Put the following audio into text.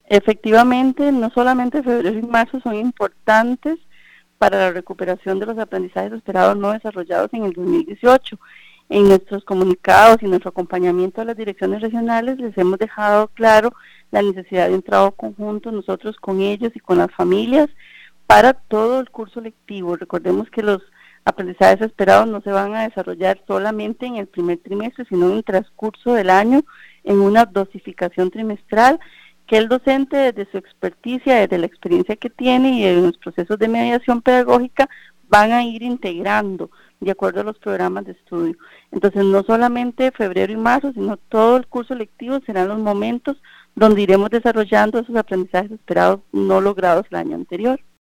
Efectivamente, no solamente febrero y marzo son importantes para la recuperación de los aprendizajes esperados no desarrollados en el 2018. En nuestros comunicados y nuestro acompañamiento a las direcciones regionales les hemos dejado claro la necesidad de un trabajo conjunto nosotros con ellos y con las familias para todo el curso lectivo. Recordemos que los aprendizajes esperados no se van a desarrollar solamente en el primer trimestre, sino en el transcurso del año, en una dosificación trimestral que el docente, desde su experticia, desde la experiencia que tiene y en los procesos de mediación pedagógica, van a ir integrando de acuerdo a los programas de estudio. Entonces, no solamente febrero y marzo, sino todo el curso lectivo serán los momentos donde iremos desarrollando esos aprendizajes esperados no logrados el año anterior.